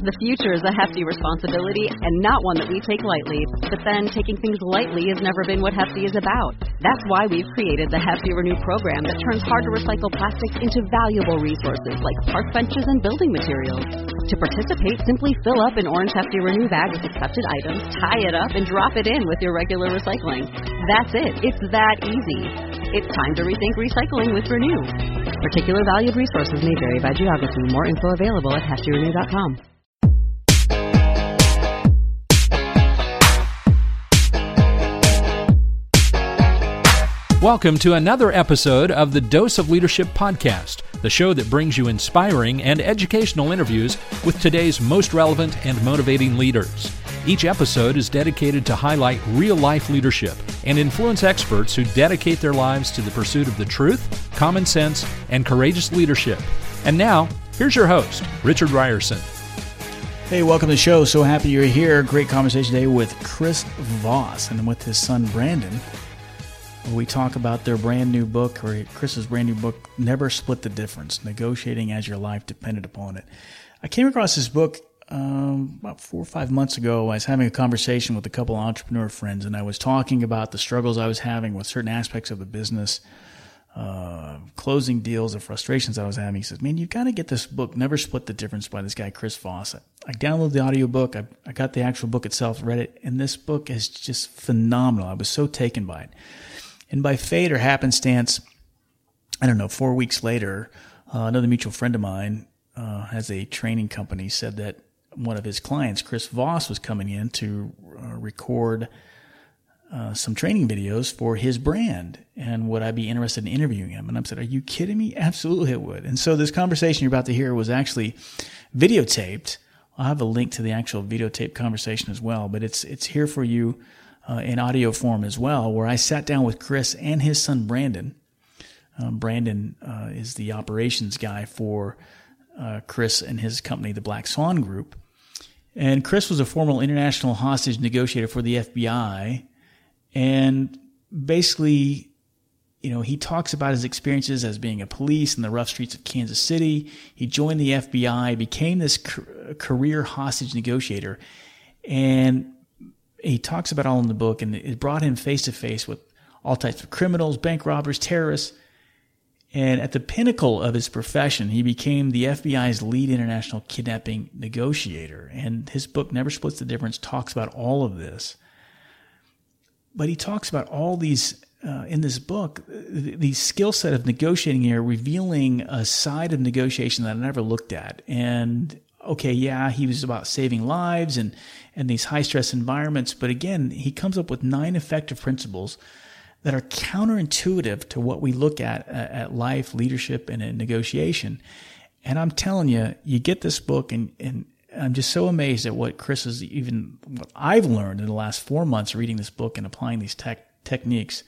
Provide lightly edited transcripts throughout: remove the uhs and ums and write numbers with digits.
The future is a hefty responsibility and not one that we take lightly. But then taking things lightly has never been what Hefty is about. That's why we've created the Hefty Renew program that turns hard-to-recycle plastics into valuable resources like park benches and building materials. To participate, simply fill up an orange Hefty Renew bag with accepted items, tie it up, and drop it in with your regular recycling. That's it. It's that easy. It's time to rethink recycling with Renew. Particular valued resources may vary by geography. More info available at heftyrenew.com. Welcome to another episode of the Dose of Leadership podcast, the show that brings you inspiring and educational interviews with today's most relevant and motivating leaders. Each episode is dedicated to highlight real-life leadership and influence experts who dedicate their lives to the pursuit of the truth, common sense, and courageous leadership. And now, here's your host, Richard Ryerson. Hey, welcome to the show. So happy you're here. Great conversation today with Chris Voss and with his son, Brandon. We talk about their brand new book, or Chris's brand new book, Never Split the Difference, Negotiating as Your Life Depended Upon It. I came across this book about 4 or 5 months ago. I was having a conversation with a couple of entrepreneur friends, and I was talking about the struggles I was having with certain aspects of the business, closing deals, the frustrations I was having. He said, man, you've got to get this book, Never Split the Difference, by this guy, Chris Voss. I downloaded the audiobook. I got the actual book itself, read it, and this book is just phenomenal. I was so taken by it. And by fate or happenstance, 4 weeks later, another mutual friend of mine has a training company, said that one of his clients, Chris Voss, was coming in to record some training videos for his brand. And would I be interested in interviewing him? And I said, are you kidding me? Absolutely, I would. And so this conversation you're about to hear was actually videotaped. I'll have a link to the actual videotape conversation as well, but it's here for you in audio form as well, where I sat down with Chris and his son, Brandon. Brandon is the operations guy for Chris and his company, the Black Swan Group. And Chris was a former international hostage negotiator for the FBI. And basically, he talks about his experiences as being a police in the rough streets of Kansas City. He joined the FBI, became this career hostage negotiator. And he talks about all in the book, and it brought him face to face with all types of criminals, bank robbers, terrorists. And at the pinnacle of his profession, he became the FBI's lead international kidnapping negotiator. And his book, Never Splits the Difference, talks about all of this. But he talks about all these, in this book, the skill set of negotiating here, revealing a side of negotiation that I never looked at. And okay, yeah, he was about saving lives and these high-stress environments. But again, he comes up with 9 effective principles that are counterintuitive to what we look at life, leadership, and in negotiation. And I'm telling you, you get this book, and I'm just so amazed at what Chris is, even what I've learned in the last 4 months reading this book and applying these techniques.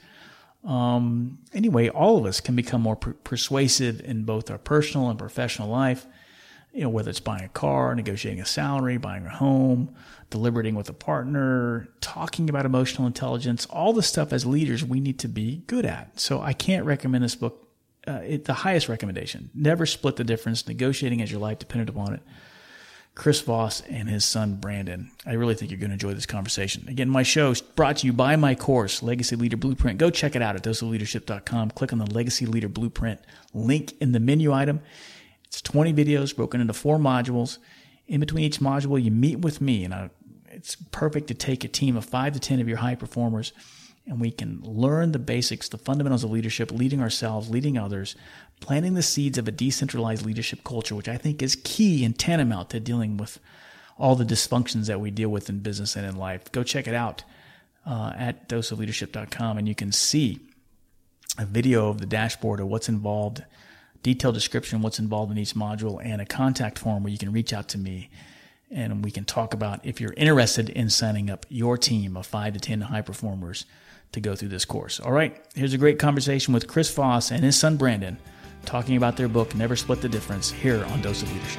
Anyway, all of us can become more persuasive in both our personal and professional life. Whether it's buying a car, negotiating a salary, buying a home, deliberating with a partner, talking about emotional intelligence, all the stuff as leaders we need to be good at. So I can't recommend this book. The highest recommendation, Never Split the Difference, Negotiating as Your Life Depended Upon It. Chris Voss and his son, Brandon. I really think you're going to enjoy this conversation. Again, my show is brought to you by my course, Legacy Leader Blueprint. Go check it out at doseofleadership.com. Click on the Legacy Leader Blueprint link in the menu item. It's 20 videos broken into 4 modules. In between each module, you meet with me, and it's perfect to take a team of 5 to 10 of your high performers, and we can learn the basics, the fundamentals of leadership, leading ourselves, leading others, planting the seeds of a decentralized leadership culture, which I think is key and tantamount to dealing with all the dysfunctions that we deal with in business and in life. Go check it out at doseofleadership.com, and you can see a video of the dashboard of what's involved, detailed description of what's involved in each module, and a contact form where you can reach out to me and we can talk about if you're interested in signing up your team of 5 to 10 high performers to go through this course. All right, here's a great conversation with Chris Voss and his son Brandon talking about their book, Never Split the Difference, here on Dose of Leadership.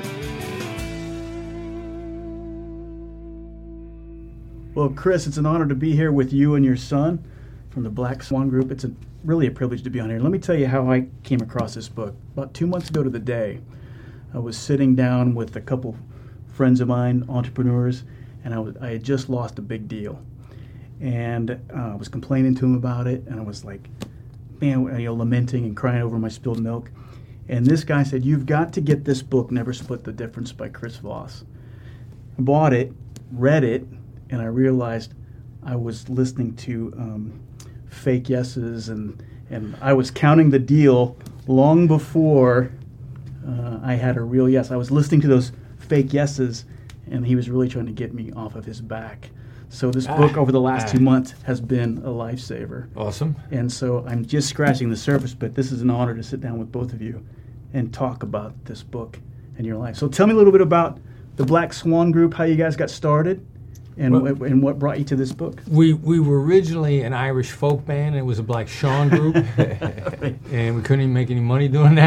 Well, Chris, it's an honor to be here with you and your son from the Black Swan Group. It's really a privilege to be on here. Let me tell you how I came across this book. About 2 months ago to the day, I was sitting down with a couple friends of mine, entrepreneurs, and I had just lost a big deal. And I was complaining to him about it, and I was like, lamenting and crying over my spilled milk. And this guy said, "You've got to get this book, Never Split the Difference by Chris Voss." I bought it, read it, and I realized I was listening to fake yeses, and I was counting the deal long before I had a real yes. I was listening to those fake yeses, and he was really trying to get me off of his back. So this book over the last 2 months has been a lifesaver. Awesome. And so I'm just scratching the surface, but this is an honor to sit down with both of you and talk about this book and your life. So tell me a little bit about the Black Swan Group, how you guys got started, and what brought you to this book. We were originally an Irish folk band, and it was a Black Sean group, and we couldn't even make any money doing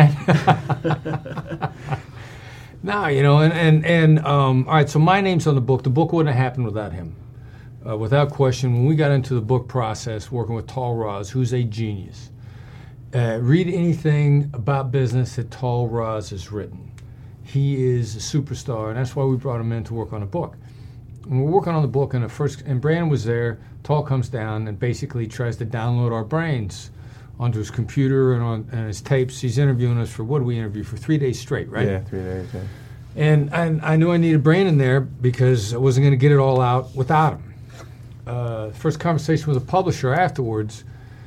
that. No, all right, so my name's on the book. The book wouldn't have happened without him. Without question, when we got into the book process, working with Tal Raz, who's a genius, read anything about business that Tal Raz has written. He is a superstar, and that's why we brought him in to work on a book. When we're working on the book, and Brandon was there, Tal comes down and basically tries to download our brains onto his computer and his tapes. He's interviewing us for, what did we interview for? 3 days straight, right? Yeah, 3 days, yeah. And I knew I needed Brandon there because I wasn't going to get it all out without him. First conversation with a publisher afterwards,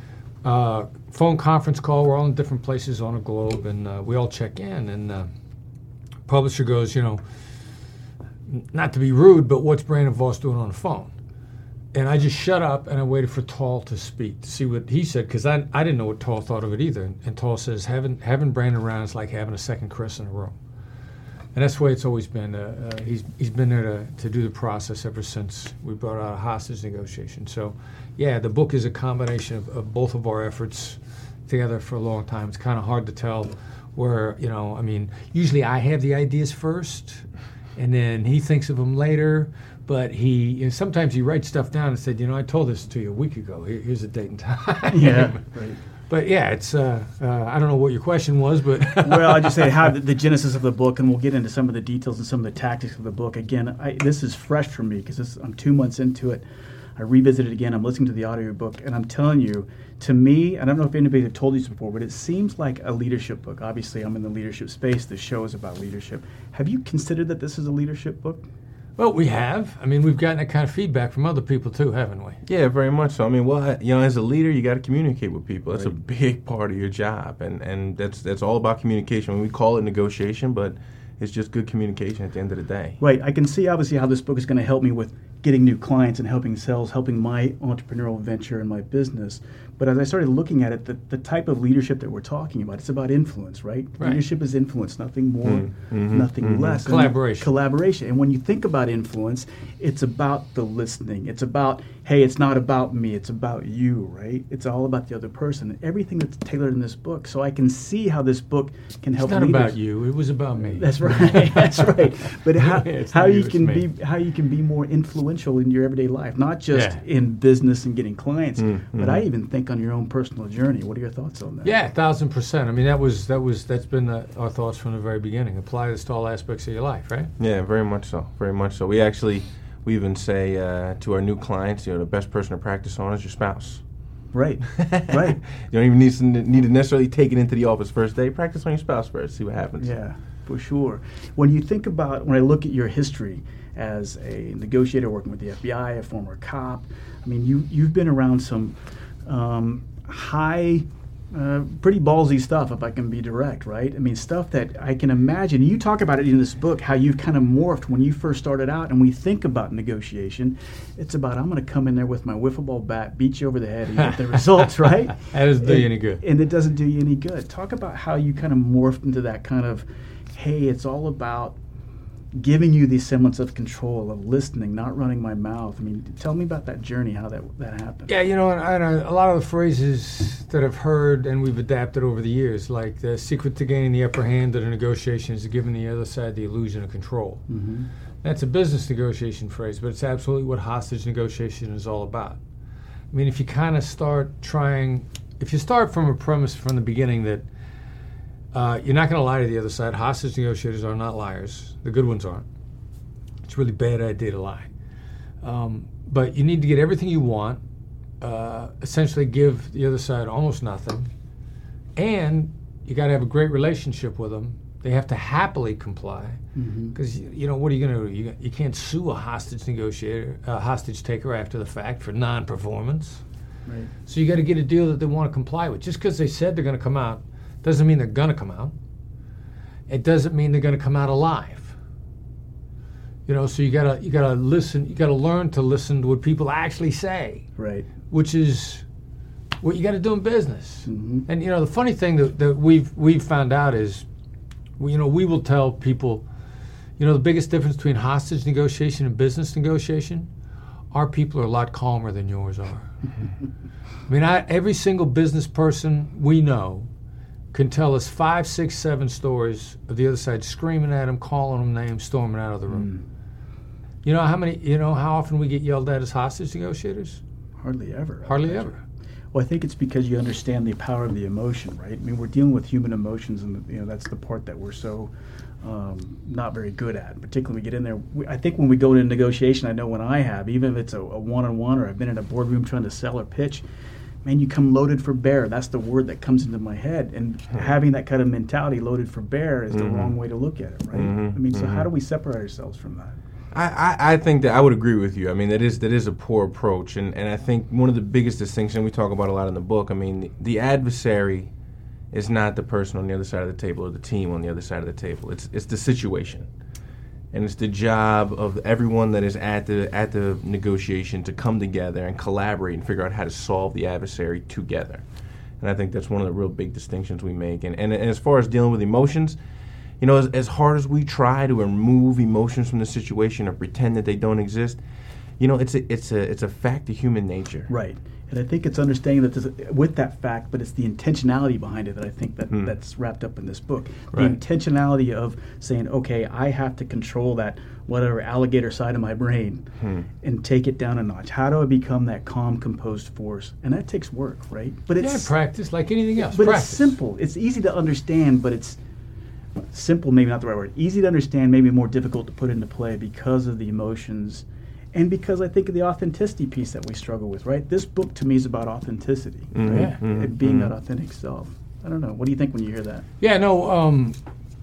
phone conference call, we're all in different places on the globe, and we all check in, and publisher goes, not to be rude, but what's Brandon Voss doing on the phone? And I just shut up, and I waited for Tal to speak, to see what he said, because I didn't know what Tal thought of it either. And Tal says, having Brandon around is like having a second Chris in a room. And that's the way it's always been. He's been there to do the process ever since we brought out a hostage negotiation. So, yeah, the book is a combination of both of our efforts together for a long time. It's kind of hard to tell where, usually I have the ideas first, and then he thinks of them later. But sometimes he writes stuff down and said, I told this to you a week ago. Here's the date and time. Yeah, right. But yeah, it's I don't know what your question was, but well, I just say how the genesis of the book, and we'll get into some of the details and some of the tactics of the book. Again, this is fresh for me because I'm 2 months into it. I revisited it again. I'm listening to the audiobook, and I'm telling you, to me, I don't know if anybody had told you this before, but it seems like a leadership book. Obviously, I'm in the leadership space. The show is about leadership. Have you considered that this is a leadership book? Well, we have. We've gotten that kind of feedback from other people too, haven't we? Yeah, very much so. As a leader, you got to communicate with people. That's right. A big part of your job, and that's all about communication. We call it negotiation, but it's just good communication at the end of the day. Right. I can see obviously how this book is going to help me with getting new clients and helping sales, helping my entrepreneurial venture and my business. But as I started looking at it, the type of leadership that we're talking about, it's about influence, right? Leadership is influence, nothing more, nothing less. Collaboration. And when you think about influence, it's about the listening. It's about, hey, it's not about me, it's about you, right? It's all about the other person. Everything that's tailored in this book. So I can see how this book can help leaders. It's not about you, it was about me. That's right. That's right. But how you can be more influential in your everyday life, not just in business and getting clients, but I even think on your own personal journey. What are your thoughts on that? Yeah, 1,000%. That's been our thoughts from the very beginning. Apply this to all aspects of your life, right? Yeah, very much so. Very much so. We even say to our new clients, the best person to practice on is your spouse. Right. Right. You don't even need to necessarily take it into the office first day. Practice on your spouse first. See what happens. Yeah, for sure. When I look at your history as a negotiator working with the FBI, a former cop, you've been around some high, pretty ballsy stuff, if I can be direct, right? Stuff that I can imagine. You talk about it in this book, how you've kind of morphed when you first started out, and we think about negotiation. It's about, I'm going to come in there with my wiffle ball bat, beat you over the head, and get the results, right? That doesn't do you any good. And it doesn't do you any good. Talk about how you kind of morphed into that kind of, hey, it's all about giving you the semblance of control, of listening, not running my mouth. Tell me about that journey, how that happened. Yeah, and a lot of the phrases that I've heard and we've adapted over the years, like the secret to gaining the upper hand at a negotiation is giving the other side the illusion of control. Mm-hmm. That's a business negotiation phrase, but it's absolutely what hostage negotiation is all about. If you kind of start from a premise from the beginning that you're not going to lie to the other side. Hostage negotiators are not liars. The good ones aren't. It's a really bad idea to lie. But you need to get everything you want, essentially give the other side almost nothing, and you got to have a great relationship with them. They have to happily comply, because what are you going to do? You can't sue a hostage negotiator, a hostage taker after the fact for non-performance. Right. So you got to get a deal that they want to comply with. Just because they said they're going to come out doesn't mean they're going to come out. It doesn't mean they're going to come out alive. So you gotta listen. You gotta learn to listen to what people actually say. Right. Which is what you got to do in business. And the funny thing that we've found out is, we will tell people, the biggest difference between hostage negotiation and business negotiation, our people are a lot calmer than yours are. I mean, every single business person we know can tell us 5, 6, 7 stories of the other side screaming at them, calling them names, storming out of the room. You know how often we get yelled at as hostage negotiators? Hardly ever. Hardly ever. Well, I think it's because you understand the power of the emotion, right? I mean, we're dealing with human emotions, and that's the part that we're so not very good at. Particularly when we get in there. I think when we go into negotiation, I know when I have, even if it's a one-on-one or I've been in a boardroom trying to sell or pitch, man, you come loaded for bear. That's the word that comes into my head. And having that kind of mentality, loaded for bear, is the wrong way to look at it, right? I mean, so how do we separate ourselves from that? I think that I would agree with you. I mean, that is a poor approach, and I think one of the biggest distinctions we talk about a lot in the book. I mean, the adversary is not the person on the other side of the table or the team on the other side of the table. It's the situation, and it's the job of everyone that is at the negotiation to come together and collaborate and figure out how to solve the adversary together. And I think that's one of the real big distinctions we make. And as far as dealing with emotions, as hard as we try to remove emotions from the situation or pretend that they don't exist, it's a fact of human nature. Right. And I think it's understanding that with that fact, but it's the intentionality behind it that I think that's wrapped up in this book. The intentionality of saying, okay, I have to control that whatever alligator side of my brain and take it down a notch. How do I become that calm, composed force? And that takes work, right? But it's practice like anything else. But practice. It's simple. It's easy to understand, but it's simple, maybe not the right word. Easy to understand, maybe more difficult to put into play because of the emotions and because I think of the authenticity piece that we struggle with, right? This book to me is about authenticity, right? And being that authentic self. I don't know. What do you think when you hear that? Yeah, no,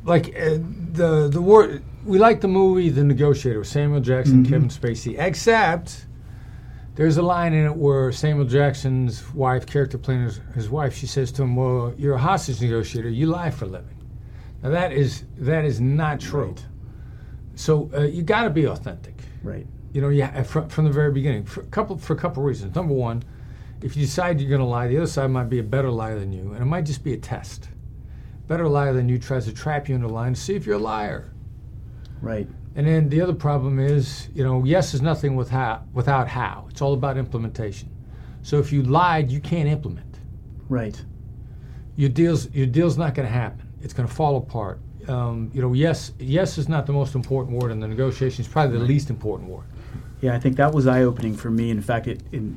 the word, we like the movie The Negotiator with Samuel Jackson, Kevin Spacey, except there's a line in it where Samuel Jackson's wife, character playing his wife, she says to him, well, you're a hostage negotiator, you lie for a living. Now that is not true. Right. So you got to be authentic. Right. From the very beginning for a couple reasons. Number one, if you decide you're going to lie, the other side might be a better liar than you, and it might just be a test. Better liar than you tries to trap you into lying to see if you're a liar. Right. And then the other problem is, yes is nothing without how. It's all about implementation. So if you lied, you can't implement. Right. Your deal's not going to happen. It's going to fall apart. Yes is not the most important word in the negotiation. It's probably the least important word. Yeah, I think that was eye-opening for me. In fact,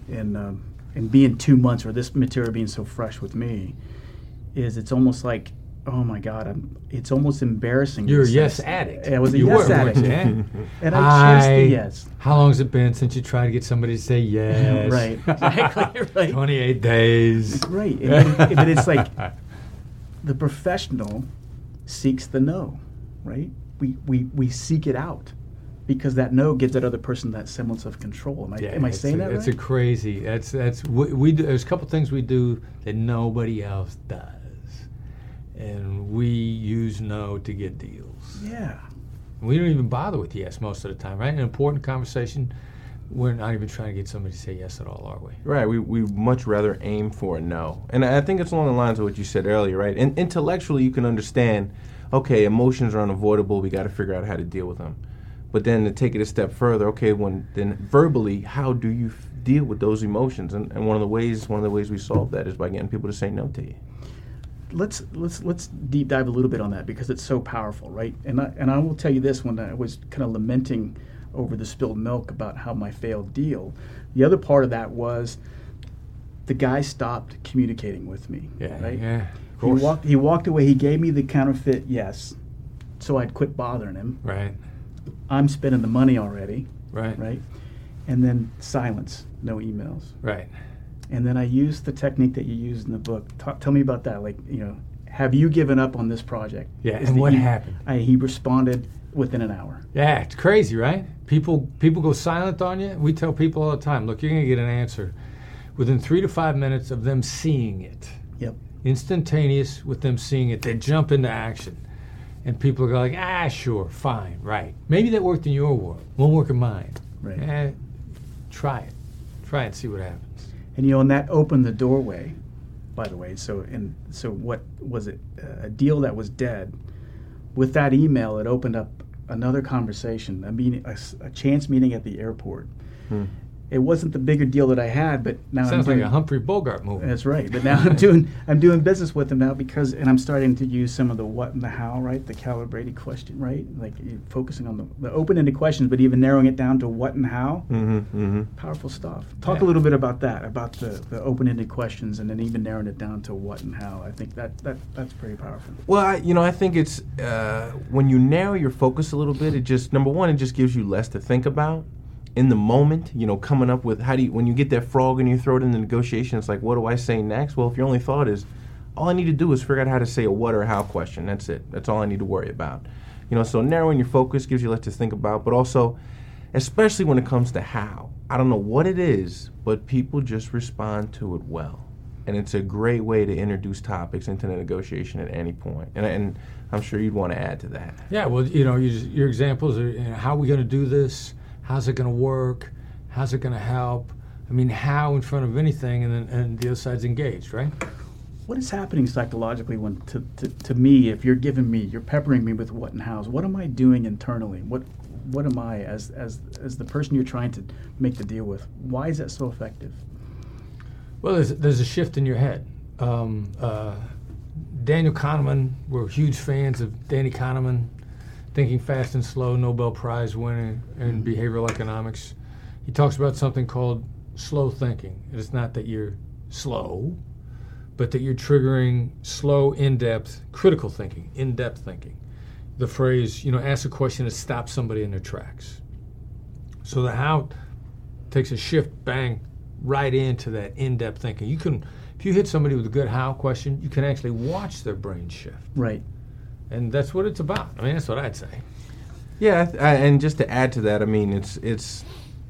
in being 2 months, or this material being so fresh with me, it's almost like, oh my God, it's almost embarrassing. You're a yes addict. I was a yes addict. And I chased the yes. How long has it been since you tried to get somebody to say yes? Right, exactly. Right. 28 days. Right. But it's like the professional seeks the no, right? We seek it out because that no gives that other person that semblance of control. Am I saying that right? It's a crazy. We do, there's a couple things we do that nobody else does, and we use no to get deals. Yeah. We don't even bother with yes most of the time, right? In an important conversation, we're not even trying to get somebody to say yes at all, are we? Right. We much rather aim for a no. And I think it's along the lines of what you said earlier, right? And intellectually, you can understand, okay, emotions are unavoidable. We got to figure out how to deal with them. But then to take it a step further, okay, then verbally, how do you deal with those emotions? And one of the ways we solve that is by getting people to say no to you. Let's deep dive a little bit on that because it's so powerful, right? And I will tell you this, when I was kind of lamenting over the spilled milk about how my failed deal, the other part of that was the guy stopped communicating with me. Yeah, right? Yeah. Of course. He walked away. He gave me the counterfeit yes, so I'd quit bothering him. Right. I'm spending the money already, Right. right? And then silence, no emails. Right. And then I used the technique that you used in the book. Tell me about that. Like, have you given up on this project? Yeah, and what happened? He responded within an hour. Yeah, it's crazy, right? People go silent on you. We tell people all the time, look, you're going to get an answer within 3 to 5 minutes of them seeing it. Yep. Instantaneous with them seeing it. They jump into action. And people go like, sure, fine, right. Maybe that worked in your world. Won't work in mine. Right. Try it. Try it and see what happens. And and that opened the doorway, by the way. So what was it? A deal that was dead. With that email, it opened up another conversation, a chance meeting at the airport. It wasn't the bigger deal that I had, but now Sounds like a Humphrey Bogart movie. That's right. But now I'm doing business with them now and I'm starting to use some of the what and the how, right? The calibrated question, right? Like focusing on the open-ended questions, but even narrowing it down to what and how. Powerful stuff. Talk a little bit about that, about the open-ended questions, and then even narrowing it down to what and how. I think that's pretty powerful. Well, I think it's when you narrow your focus a little bit, it just, number one, it just gives you less to think about. In the moment, coming up with when you get that frog in your throat in the negotiation, it's like, what do I say next? Well, if your only thought is, all I need to do is figure out how to say a what or how question. That's it. That's all I need to worry about. So narrowing your focus gives you less to think about, but also, especially when it comes to how. I don't know what it is, but people just respond to it well. And it's a great way to introduce topics into the negotiation at any point. And I'm sure you'd want to add to that. Yeah, well, your examples are, how are we going to do this? How's it going to work? How's it going to help? I mean, how in front of anything, and the other side's engaged, right? What is happening psychologically when, to me, if you're peppering me with what and hows, what am I doing internally? What am I as the person you're trying to make the deal with? Why is that so effective? Well, there's a shift in your head. Daniel Kahneman, we're huge fans of Danny Kahneman. Thinking Fast and Slow, Nobel Prize winner in behavioral economics. He talks about something called slow thinking. It's not that you're slow, but that you're triggering slow, in-depth, critical thinking, in-depth thinking. The phrase, ask a question that stops somebody in their tracks. So the how takes a shift, bang, right into that in-depth thinking. If you hit somebody with a good how question, you can actually watch their brain shift. Right. And that's what it's about. I mean, that's what I'd say. Yeah, and just to add to that, I mean, it's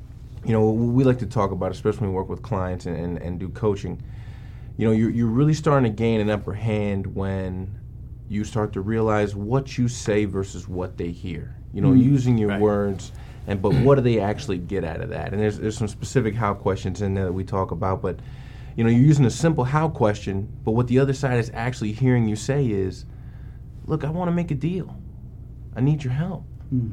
we like to talk about, especially when we work with clients and do coaching. You're really starting to gain an upper hand when you start to realize what you say versus what they hear. Using your words, but what do they actually get out of that? And there's some specific how questions in there that we talk about, but you're using a simple how question, but what the other side is actually hearing you say is, look, I want to make a deal. I need your help.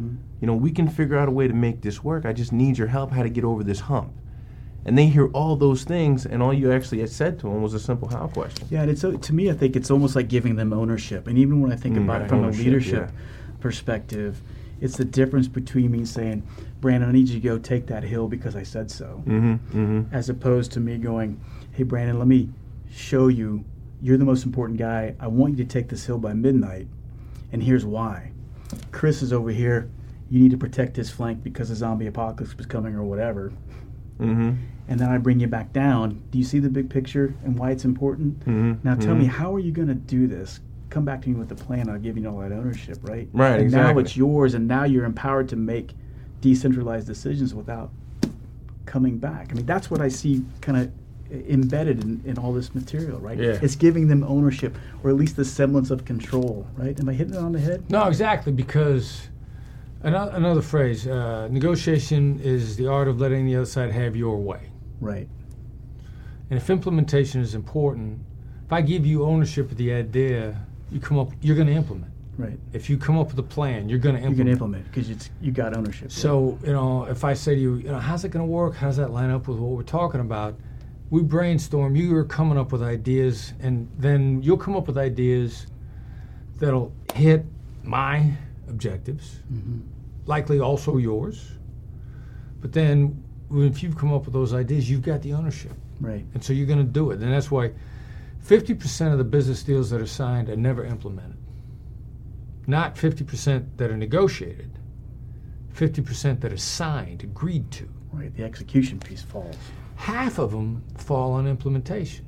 We can figure out a way to make this work. I just need your help how to get over this hump. And they hear all those things, and all you actually had said to them was a simple how question. Yeah, and to me, I think it's almost like giving them ownership. And even when I think about it from a leadership perspective, it's the difference between me saying, Brandon, I need you to go take that hill because I said so, as opposed to me going, hey, Brandon, let me show you. You're the most important guy. I want you to take this hill by midnight, and here's why. Chris is over here. You need to protect his flank because the zombie apocalypse is coming or whatever. And then I bring you back down. Do you see the big picture and why it's important? Now tell me, how are you going to do this? Come back to me with a plan. I'll give you all that ownership, right? Right, and exactly. Now it's yours, and now you're empowered to make decentralized decisions without coming back. I mean, that's what I see kind of embedded in all this material, right? Yeah. It's giving them ownership, or at least the semblance of control, right? Am I hitting it on the head? No, exactly, because another phrase, negotiation is the art of letting the other side have your way. Right. And if implementation is important, if I give you ownership of the idea, you're going to implement. Right. If you come up with a plan, you're going to implement. You're going to implement because you got ownership. So, if I say to you, how's it going to work? How does that line up with what we're talking about? We brainstorm, you are coming up with ideas, and then you'll come up with ideas that'll hit my objectives, likely also yours. But then if you've come up with those ideas, you've got the ownership. Right. And so you're going to do it. And that's why 50% of the business deals that are signed are never implemented. Not 50% that are negotiated. 50% that are signed, agreed to. Right, the execution piece falls. Half of them fall on implementation.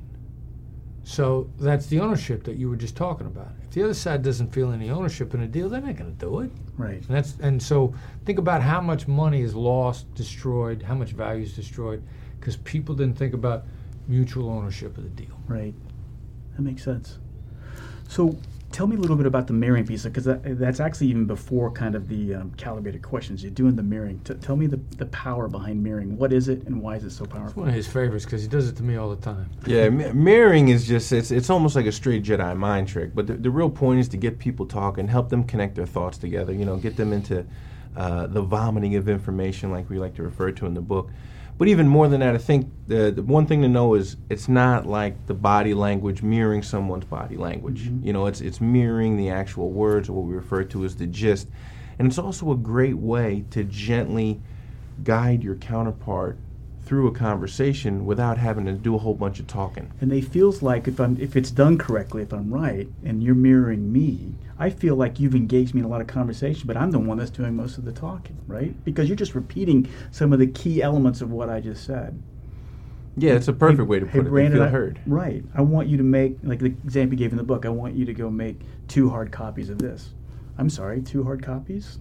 So that's the ownership that you were just talking about. If the other side doesn't feel any ownership in a deal, they're not going to do it. Right. And so think about how much money is lost, destroyed, how much value is destroyed, because people didn't think about mutual ownership of the deal. Right. That makes sense. So tell me a little bit about the mirroring piece, because that's actually even before kind of the calibrated questions. You're doing the mirroring. Tell me the power behind mirroring. What is it, and why is it so It's powerful? one of his favorites because he does it to me all the time. Yeah, mirroring is just, it's almost like a straight Jedi mind trick. But the real point is to get people talking, help them connect their thoughts together, get them into the vomiting of information like we like to refer to in the book. But even more than that, I think the one thing to know is it's not like the body language mirroring someone's body language. Mm-hmm. It's mirroring the actual words, or what we refer to as the gist. And it's also a great way to gently guide your counterpart through a conversation without having to do a whole bunch of talking. And it feels like if it's done correctly, if I'm right, and you're mirroring me, I feel like you've engaged me in a lot of conversation, but I'm the one that's doing most of the talking, right? Because you're just repeating some of the key elements of what I just said. Yeah, it's a perfect way to put it. Brandon, They feel heard. Right. I want you to make, like the example you gave in the book, I want you to go make 2 hard copies of this. I'm sorry, 2 hard copies?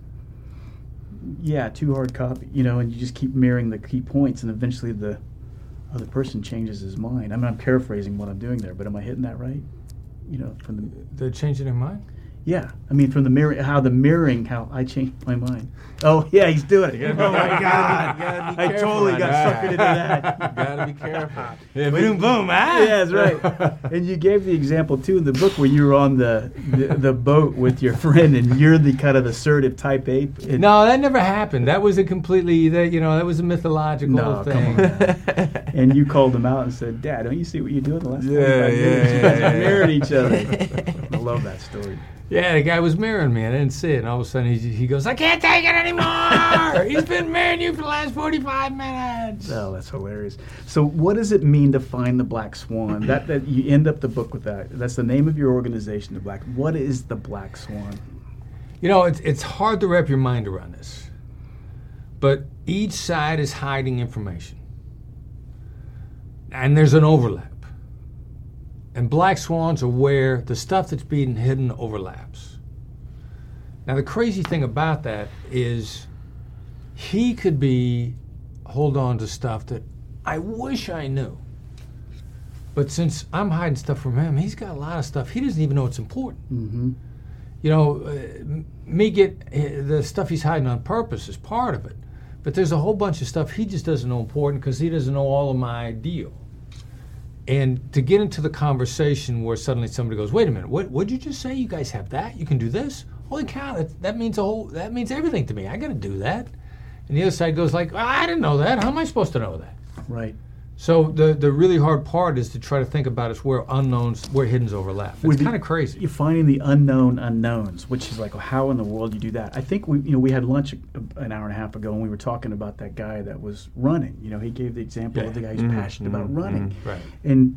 Yeah, 2 hard copies. And you just keep mirroring the key points, and eventually the other person changes his mind. I'm paraphrasing what I'm doing there, but am I hitting that right? From They're changing their mind? Yeah, from the mirror, how I changed my mind. Oh yeah, he's doing it. Oh my God, I totally got suckered into that. You gotta be careful. Yeah, boom, boom, Yeah, that's right. And you gave the example too in the book where you were on the boat with your friend, and you're the kind of assertive type A. No, that never happened. That was a completely that was a mythological thing. Come on. And you called him out and said, "Dad, don't you see what you're doing the last 45 minutes? You guys mirrored each other." I love that story. Yeah, the guy was mirroring me. I didn't see it. And all of a sudden, he goes, "I can't take it anymore. He's been mirroring you for the last 45 minutes. Oh, that's hilarious. So what does it mean to find the Black Swan? That you end up the book with that. That's the name of your organization, the Black. What is the Black Swan? It's hard to wrap your mind around this. But each side is hiding information. And there's an overlap. And black swans are where the stuff that's being hidden overlaps. Now, the crazy thing about that is he could hold on to stuff that I wish I knew. But since I'm hiding stuff from him, he's got a lot of stuff. He doesn't even know it's important. Mm-hmm. The stuff he's hiding on purpose is part of it. But there's a whole bunch of stuff he just doesn't know important because he doesn't know all of my deal. And to get into the conversation where suddenly somebody goes, "Wait a minute, what did you just say? You guys have that? You can do this? Holy cow, that means everything to me. I got to do that." And the other side goes like, "I didn't know that. How am I supposed to know that?" Right. So the really hard part is to try to think about is where hiddens overlap. It's kind of crazy. You're finding the unknown unknowns, which is like, well, how in the world do you do that? I think we had lunch an hour and a half ago, and we were talking about that guy that was running. He gave the example of the guy who's passionate about running. Right. And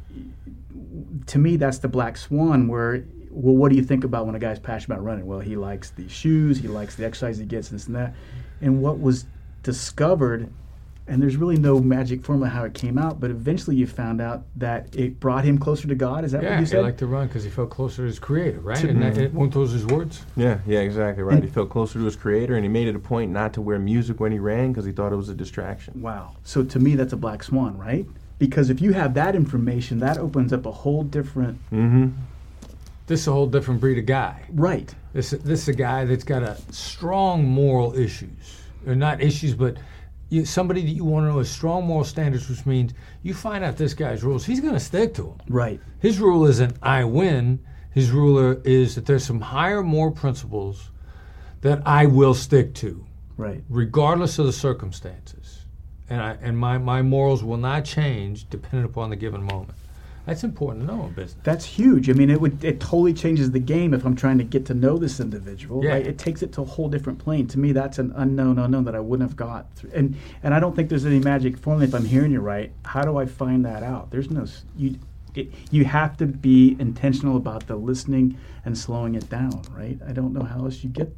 to me, that's the Black Swan where, well, what do you think about when a guy's passionate about running? Well, he likes the shoes, he likes the exercise he gets, this and that. And what was discovered, and there's really no magic formula how it came out, but eventually you found out that it brought him closer to God. Is that what you said? Yeah, he liked to run because he felt closer to his Creator, right? Weren't those his words? Yeah, exactly right. He felt closer to his Creator, and he made it a point not to wear music when he ran because he thought it was a distraction. Wow. So to me, that's a Black Swan, right? Because if you have that information, that opens up a whole different... Mm-hmm. This is a whole different breed of guy. Right. This is a guy that's got a strong moral issues. Or not issues, but... somebody that you want to know has strong moral standards, which means you find out this guy's rules, he's going to stick to them. Right. His rule isn't I win. His rule is that there's some higher moral principles that I will stick to, right, regardless of the circumstances. And my morals will not change depending upon the given moment. That's important to know in business. That's huge. It totally changes the game if I'm trying to get to know this individual. Yeah. Right? It takes it to a whole different plane. To me, that's an unknown that I wouldn't have got through. And I don't think there's any magic formula. If I'm hearing you right, how do I find that out? There's no you have to be intentional about the listening and slowing it down. Right? I don't know how else you get there.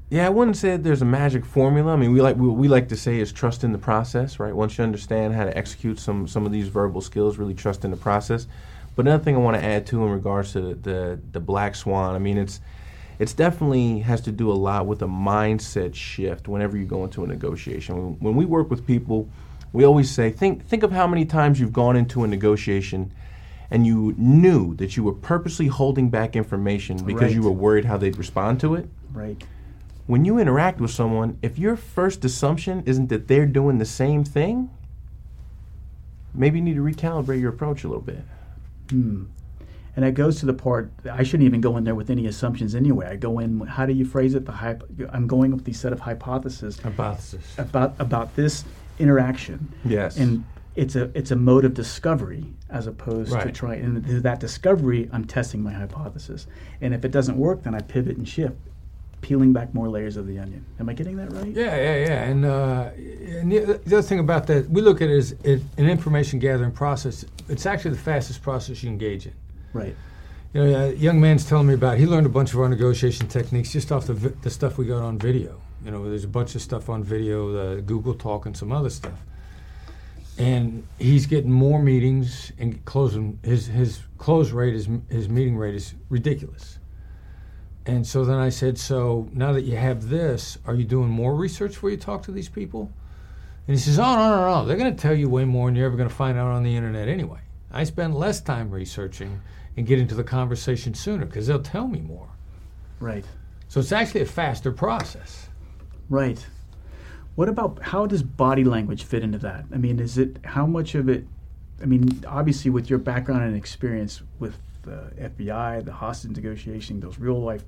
Yeah, I wouldn't say that there's a magic formula. I mean, we like to say is trust in the process, right? Once you understand how to execute some of these verbal skills, really trust in the process. But another thing I want to add too in regards to the black swan, I mean, it's definitely has to do a lot with a mindset shift whenever you go into a negotiation. When we work with people, we always say, think of how many times you've gone into a negotiation and you knew that you were purposely holding back information because you were worried how they'd respond to it. Right. When you interact with someone, if your first assumption isn't that they're doing the same thing, maybe you need to recalibrate your approach a little bit. And that goes to the part, I shouldn't even go in there with any assumptions anyway. I go in, how do you phrase it? I'm going with these set of hypotheses. About this interaction. Yes. And it's a mode of discovery as opposed to trying. And through that discovery, I'm testing my hypothesis. And if it doesn't work, then I pivot and shift, peeling back more layers of the onion. Am I getting that right? Yeah. And the other thing about that, we look at it as an information gathering process. It's actually the fastest process you engage in. Right. You know, a young man's telling me about, he learned a bunch of our negotiation techniques just off the stuff we got on video. You know, there's a bunch of stuff on video, Google Talk and some other stuff. And he's getting more meetings and closing, his close rate, his meeting rate is ridiculous. And so then I said, so now that you have this, are you doing more research before you talk to these people? And he says, oh, no. They're going to tell you way more than you're ever going to find out on the internet anyway. I spend less time researching and get into the conversation sooner because they'll tell me more. Right. So it's actually a faster process. Right. What about, how does body language fit into that? I mean, how much of it, I mean, obviously with your background and experience with the FBI, the hostage negotiation, those real life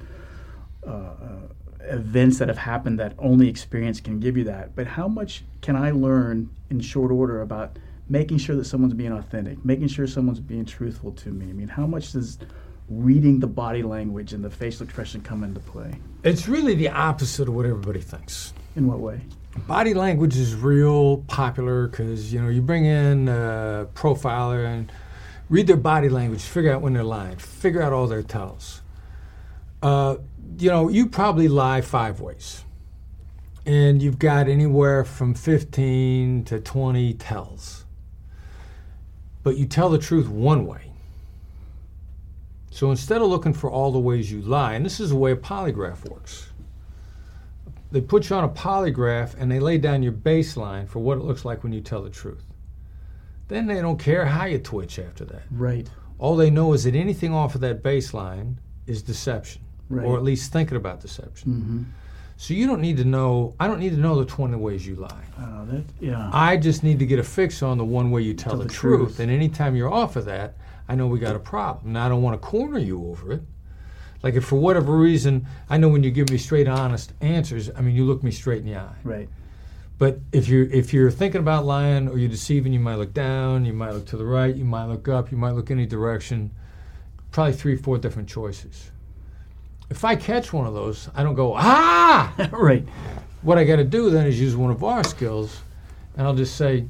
events that have happened that only experience can give you that. But how much can I learn in short order about making sure that someone's being authentic, making sure someone's being truthful to me? I mean, how much does reading the body language and the facial expression come into play? It's really the opposite of what everybody thinks. In what way? Body language is real popular because, you know, you bring in a profiler and read their body language, figure out when they're lying, figure out all their tells. You know, you probably lie 5 ways. And you've got anywhere from 15 to 20 tells. But you tell the truth one way. So instead of looking for all the ways you lie, and this is the way a polygraph works. They put you on a polygraph and they lay down your baseline for what it looks like when you tell the truth. Then they don't care how you twitch after that. Right. All they know is that anything off of that baseline is deception, or at least thinking about deception. Mm-hmm. So you don't need to know, I don't need to know the 20 ways you lie. Yeah. I just need to get a fix on the one way you tell the truth. And anytime you're off of that, I know we got a problem. Now, I don't want to corner you over it. Like if for whatever reason, I know when you give me straight, honest answers, I mean, you look me straight in the eye. Right. But if you're thinking about lying or you're deceiving, you might look down, you might look to the right, you might look up, you might look any direction. Probably 3-4 different choices. If I catch one of those, I don't go, ah! Right. What I got to do then is use one of our skills, and I'll just say,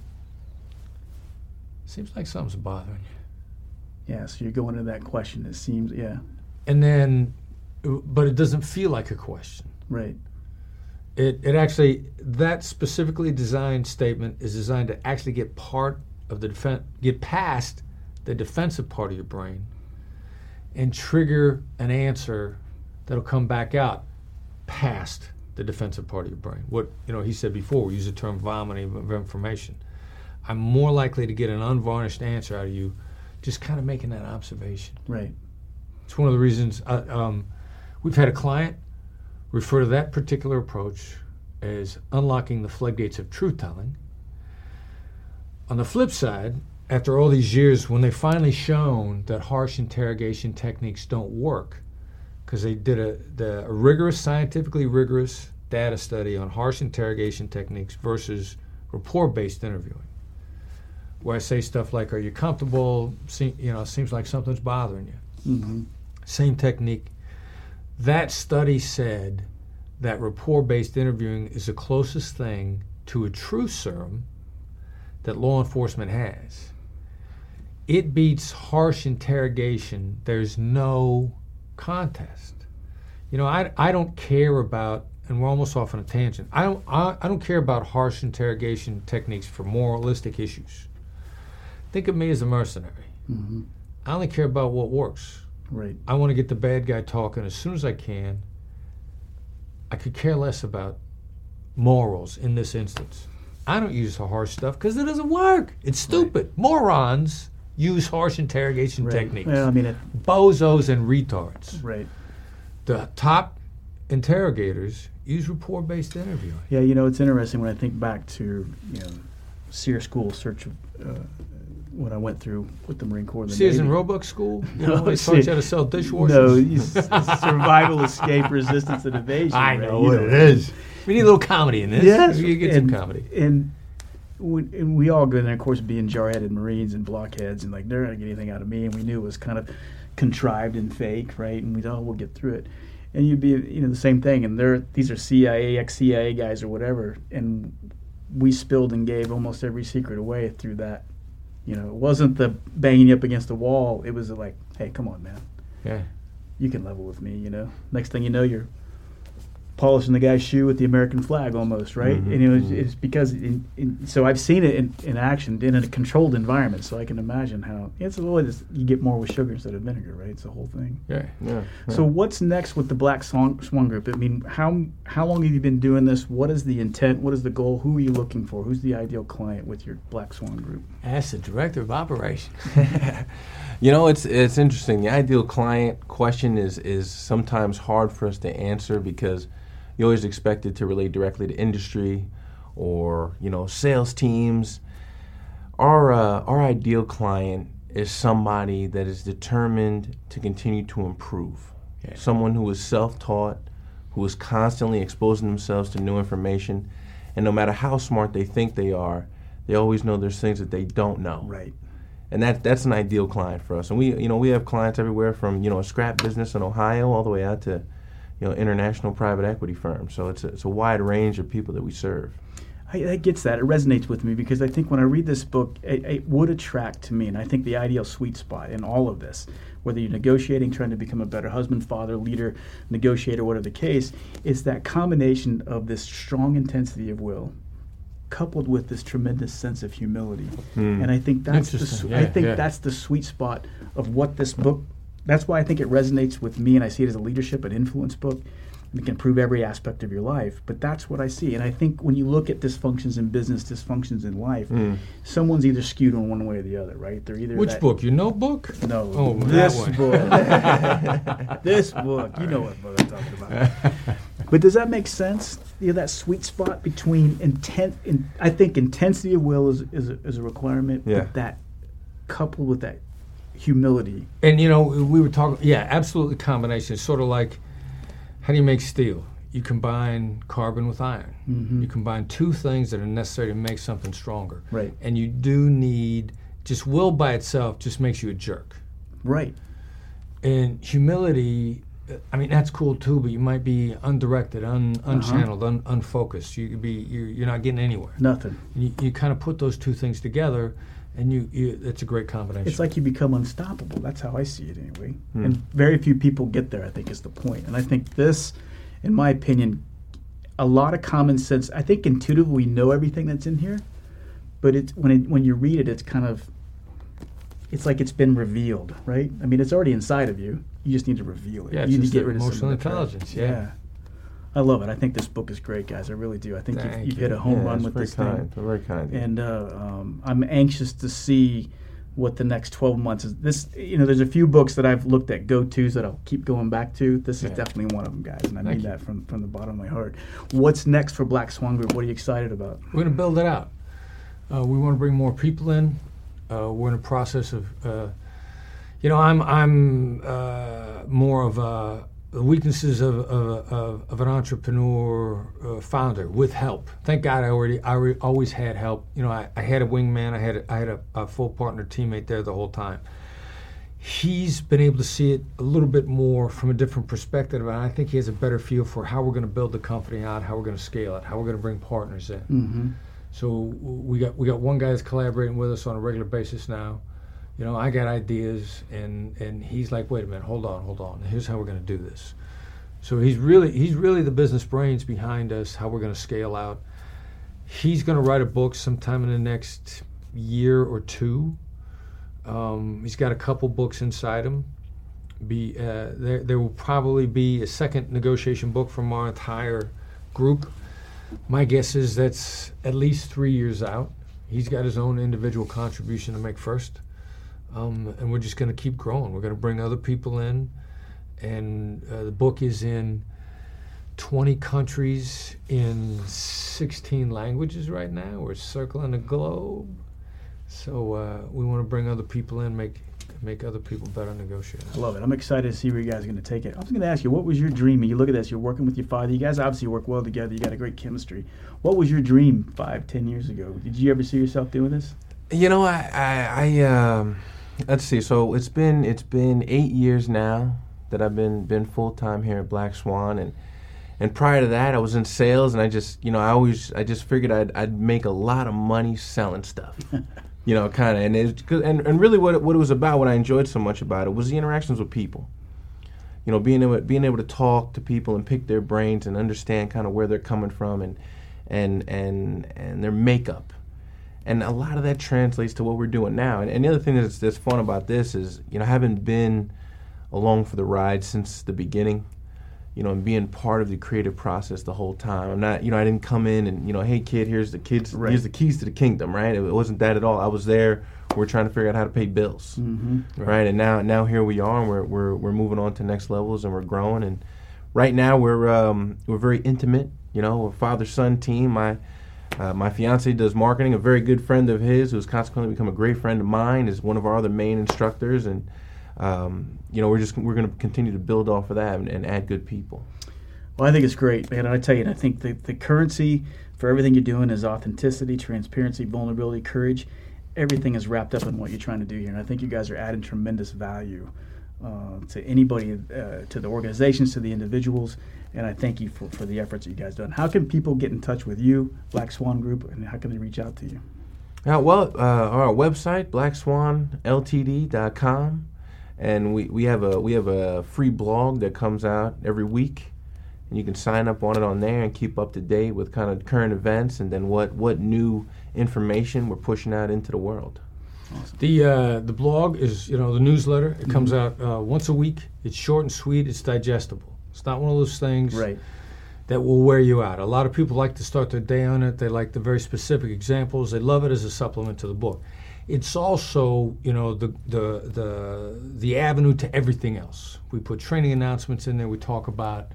seems like something's bothering you. Yeah, so you're going into that question. It seems, yeah. And then, but it doesn't feel like a question. Right. It actually, that specifically designed statement is designed to actually get get past the defensive part of your brain and trigger an answer that'll come back out past the defensive part of your brain. What, you know, he said before, we use the term vomiting of information. I'm more likely to get an unvarnished answer out of you just kind of making that observation. Right. It's one of the reasons we've had a client refer to that particular approach as unlocking the floodgates of truth-telling. On the flip side, after all these years, when they finally shown that harsh interrogation techniques don't work, because they did a rigorous, scientifically rigorous data study on harsh interrogation techniques versus rapport-based interviewing, where I say stuff like, are you comfortable? Seems like something's bothering you. Mm-hmm. Same technique. That study said that rapport-based interviewing is the closest thing to a truth serum that law enforcement has. It beats harsh interrogation. There's no contest. You know, I don't care about, and we're almost off on a tangent. I don't care about harsh interrogation techniques for moralistic issues. Think of me as a mercenary. Mm-hmm. I only care about what works. Right. I want to get the bad guy talking as soon as I can. I could care less about morals in this instance. I don't use the harsh stuff because it doesn't work. It's stupid. Right. Morons use harsh interrogation techniques. Well, I mean, bozos and retards. Right. The top interrogators use rapport-based interviewing. Yeah, you know, it's interesting when I think back to, you know, SEER school search of what I went through with the Marine Corps. Sears and Roebuck school? You know, they taught you how to sell dishwashers? No, survival, escape, resistance, and evasion. I right? know what it is. We need a little comedy in this. Yes. You get some comedy. And we all go in there, of course, being jar-headed Marines and blockheads, and like, they're not going to get anything out of me, and we knew it was kind of contrived and fake, right? And we thought, oh, we'll get through it. And you'd be, you know, the same thing, and these are CIA, ex-CIA guys or whatever, and we spilled and gave almost every secret away through that. You know, it wasn't the banging you up against the wall. It was like, hey, come on, man. Yeah. You can level with me, you know. Next thing you know, you're polishing the guy's shoe with the American flag almost, right? Mm-hmm. And it's because, so I've seen it in action in a controlled environment, so I can imagine how, it's always, you get more with sugar instead of vinegar, right? It's the whole thing. Yeah. So what's next with the Black Swan Group? I mean, how long have you been doing this? What is the intent? What is the goal? Who are you looking for? Who's the ideal client with your Black Swan Group? As the director of operations. You know, it's interesting. The ideal client question is sometimes hard for us to answer because you always expect it to relate directly to industry or, you know, sales teams. Our ideal client is somebody that is determined to continue to improve. Yeah. Someone who is self-taught, who is constantly exposing themselves to new information, and no matter how smart they think they are, they always know there's things that they don't know. Right. And that's an ideal client for us. And we have clients everywhere from, you know, a scrap business in Ohio all the way out to, you know, international private equity firms. So it's a wide range of people that we serve. That gets that. It resonates with me because I think when I read this book, it would attract to me, and I think the ideal sweet spot in all of this, whether you're negotiating, trying to become a better husband, father, leader, negotiator, whatever the case, is that combination of this strong intensity of will coupled with this tremendous sense of humility. And I think that's that's the sweet spot of what this book. That's why I think it resonates with me, and I see it as a leadership and influence book. It can improve every aspect of your life, but that's what I see. And I think when you look at dysfunctions in business, dysfunctions in life, someone's either skewed on one way or the other, right? They're either Which book? Your Notebook? No. Oh, this that book. This book. You know what book I'm talking about. But does that make sense? You know, that sweet spot between intent and I think intensity of will is a requirement, but that coupled with that humility. And, you know, we were talking, absolutely combination. It's sort of like, how do you make steel? You combine carbon with iron. Mm-hmm. You combine two things that are necessary to make something stronger. Right. And you do need, just will by itself just makes you a jerk. Right. And humility, I mean, that's cool too, but you might be undirected, unchanneled, unfocused. You're not getting anywhere. Nothing. And you kind of put those two things together, and it's a great combination. It's like you become unstoppable. That's how I see it anyway. And very few people get there, I think, is the point. And I think this, in my opinion, a lot of common sense. I think intuitively we know everything that's in here, but when you read it, it's kind of, it's like it's been revealed, right? I mean, it's already inside of you. You just need to reveal it. Yeah, you need just to get rid of emotional intelligence. Yeah. I love it. I think this book is great, guys. I really do. I think you've hit a home run with this thing. Very kind. And I'm anxious to see what the next 12 months is. This, you know, there's a few books that I've looked at go-tos that I'll keep going back to. This is definitely one of them, guys, and I mean that from the bottom of my heart. What's next for Black Swan Group? What are you excited about? We're going to build it out. We want to bring more people in. We're in a process of, you know, I'm more of the weaknesses of an entrepreneur founder with help. Thank God I always had help. You know, I had a wingman. I had a full partner teammate there the whole time. He's been able to see it a little bit more from a different perspective, and I think he has a better feel for how we're going to build the company out, how we're going to scale it, how we're going to bring partners in. Mm-hmm. So we got one guy that's collaborating with us on a regular basis now. You know, I got ideas, and he's like, wait a minute, hold on. Here's how we're going to do this. So he's really the business brains behind us, how we're going to scale out. He's going to write a book sometime in the next year or two. He's got a couple books inside him. There will probably be a second negotiation book from our entire group. My guess is that's at least 3 years out. He's got his own individual contribution to make first. And we're just going to keep growing. We're going to bring other people in. And the book is in 20 countries in 16 languages right now. We're circling the globe. So we want to bring other people in, make other people better negotiators. I love it. I'm excited to see where you guys are going to take it. I was going to ask you, what was your dream? You look at this, you're working with your father. You guys obviously work well together. You got a great chemistry. What was your dream 5-10 years ago? Did you ever see yourself doing this? You know, I let's see. So it's been 8 years now that I've been full time here at Black Swan, and prior to that, I was in sales, and I just figured I'd make a lot of money selling stuff. You know, kind of, and really what it was about, what I enjoyed so much about it, was the interactions with people. You know, being able to talk to people and pick their brains and understand kind of where they're coming from and their makeup, and a lot of that translates to what we're doing now. And the other thing that's fun about this is, you know, having been along for the ride since the beginning, you know, and being part of the creative process the whole time. I'm not, you know, I didn't come in and, you know, hey kid, here's the keys to the kingdom, right? It wasn't that at all. I was there. We're trying to figure out how to pay bills, right? And now here we are, and we're moving on to next levels, and we're growing. And right now we're very intimate. You know, we're father-son team. My fiance does marketing. A very good friend of his, who's consequently become a great friend of mine, is one of our other main instructors, and you know, we're going to continue to build off of that and add good people. Well, I think it's great, man. And I tell you, I think the currency for everything you're doing is authenticity, transparency, vulnerability, courage. Everything is wrapped up in what you're trying to do here. And I think you guys are adding tremendous value to anybody, to the organizations, to the individuals. And I thank you for the efforts that you guys done. How can people get in touch with you, Black Swan Group, and how can they reach out to you? Well, our website, blackswanltd.com. And we have a free blog that comes out every week, and you can sign up on it on there and keep up to date with kind of current events and then what new information we're pushing out into the world. Awesome. The blog is, you know, the newsletter. It comes out once a week. It's short and sweet. It's digestible. It's not one of those things that will wear you out. A lot of people like to start their day on it. They like the very specific examples. They love it as a supplement to the book. It's also, you know, the avenue to everything else. We put training announcements in there. We talk about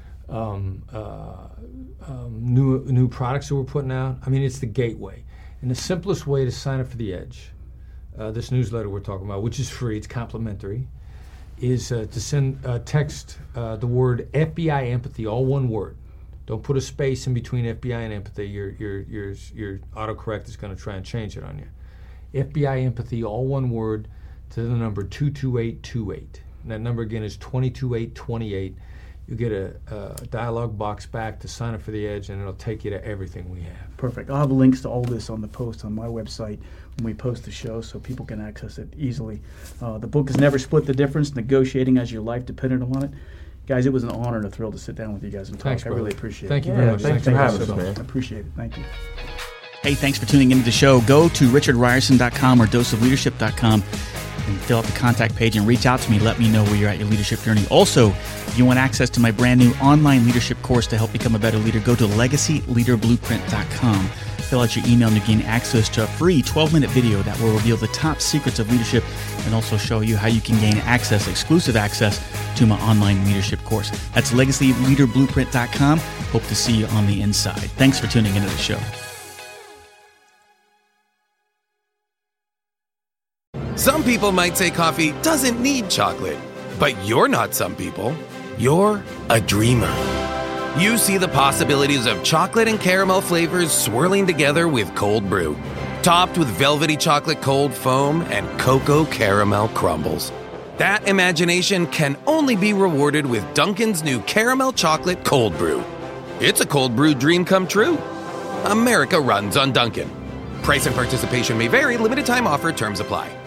new products that we're putting out. I mean, it's the gateway. And the simplest way to sign up for The Edge, this newsletter we're talking about, which is free, it's complimentary, is to text the word FBI Empathy, all one word. Don't put a space in between FBI and empathy. Your autocorrect is going to try and change it on you. FBI Empathy, all one word, to the number 22828. And that number again is 22828. You get a dialog box back to sign up for The Edge, and it'll take you to everything we have. Perfect. I'll have links to all this on the post on my website when we post the show, so people can access it easily. The book is Never Split the Difference, Negotiating as Your Life Depended on It. Guys, it was an honor and a thrill to sit down with you guys and talk. Thanks, I really appreciate Thank it. you very much. Thanks for having us, man. I appreciate it. Thank you. Hey, thanks for tuning into the show. Go to richardryerson.com or doseofleadership.com and fill out the contact page and reach out to me. Let me know where you're at your leadership journey. Also, if you want access to my brand new online leadership course to help become a better leader, go to legacyleaderblueprint.com. Fill out your email and you gain access to a free 12-minute video that will reveal the top secrets of leadership and also show you how you can gain access, exclusive access, to my online leadership course. That's legacyleaderblueprint.com. Hope to see you on the inside. Thanks for tuning into the show. Some people might say coffee doesn't need chocolate, but you're not some people. You're a dreamer. You see the possibilities of chocolate and caramel flavors swirling together with cold brew, topped with velvety chocolate cold foam and cocoa caramel crumbles. That imagination can only be rewarded with Dunkin's new caramel chocolate cold brew. It's a cold brew dream come true. America runs on Dunkin'. Price and participation may vary. Limited time offer. Terms apply.